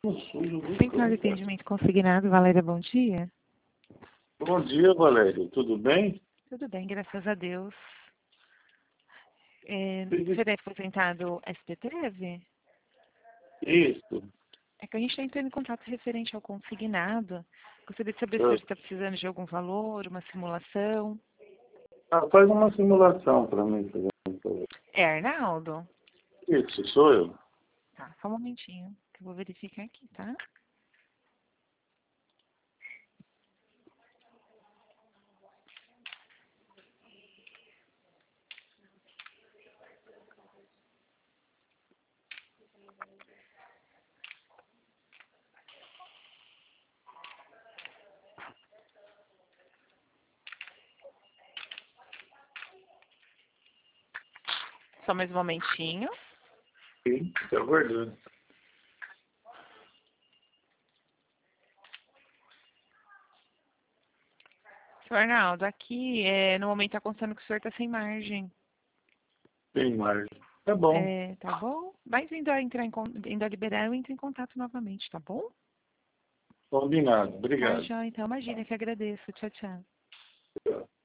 Central de Atendimento Consignado, Valéria, bom dia. Bom dia, Valéria. Tudo bem? Tudo bem, graças a Deus. Você deve ter tentado SPTV? Isso. É que a gente está entrando em contato referente ao consignado. Gostaria de saber se você está precisando de algum valor, uma simulação. Faz uma simulação para mim, por exemplo. É Arnaldo? Isso, sou eu. Tá, só um momentinho, que eu vou verificar aqui, tá? Só mais um momentinho. Sim, estou aguardando. Senhor Arnaldo, aqui no momento está constando que o senhor está sem margem. Tem margem. Tá bom. Tá bom? Mas indo a liberar, eu entro em contato novamente, tá bom? Combinado. Tá, Obrigado. joia. Então, imagina que agradeço. Tchau, tchau. Tchau.